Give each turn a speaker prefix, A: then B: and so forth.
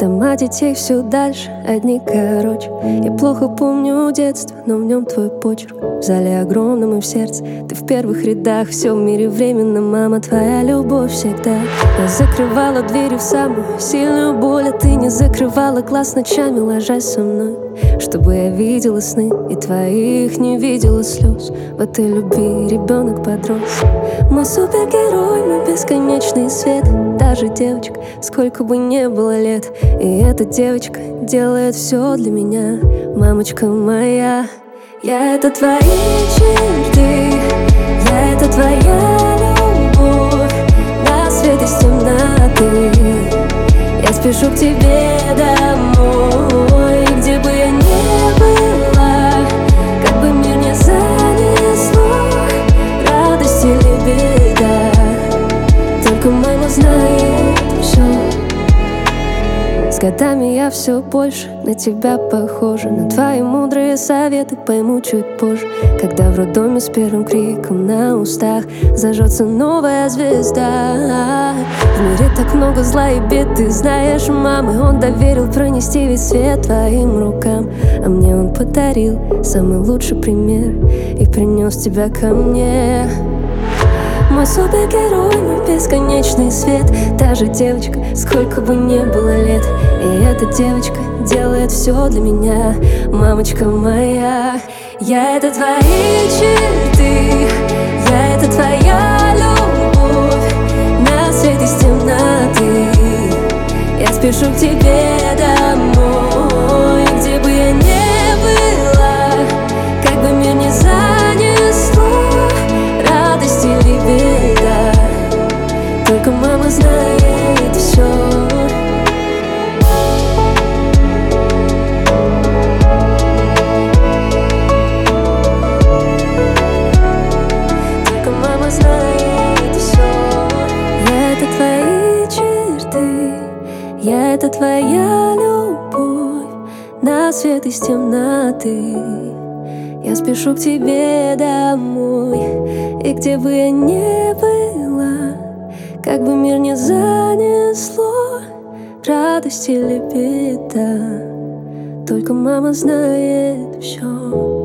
A: Дома детей все дальше, одни короче. Я плохо помню детство, но в нем твой почерк. В зале огромном и в сердце ты в первых рядах. Все в мире временно, мама, твоя любовь всегда. Я закрывала двери в самую сильную боль, а ты не закрывала глаз ночами, ложась со мной, чтобы я видела сны и твоих не видела слез. В этой любви ребенок подрос. Мой супергерой, мой бесконечный свет. Даже девочка, сколько бы не было лет. И эта девочка делает все для меня, мамочка моя. Я — это твои черты, я — это твоя любовь. На свет из темноты я спешу к тебе домой. Где бы я ни была, как бы мир не занесло, радость или беда, только мама знает все. С годами я все больше на тебя похожа. На твои мудрые советы пойму чуть позже, когда в роддоме с первым криком на устах зажжется новая звезда. В мире так много зла и бед, ты знаешь, мамы. Он доверил пронести весь свет твоим рукам, а мне он подарил самый лучший пример и принес тебя ко мне. Мой супергерой, мой бесконечный свет. Та же девочка, сколько бы не было лет. И эта девочка делает все для меня, мамочка моя. Я — это твои черты, я — это твоя любовь. На свет из темноты я спешу к тебе домой. Где бы я ни была, как бы мир не занесло, радость или беда, только мама знает все. Только мама знает все. Я — это твои черты, я — это твоя любовь. На свет из темноты я спешу к тебе домой. И где бы я ни была, как бы мир не занесло, радость или беда, только мама знает все.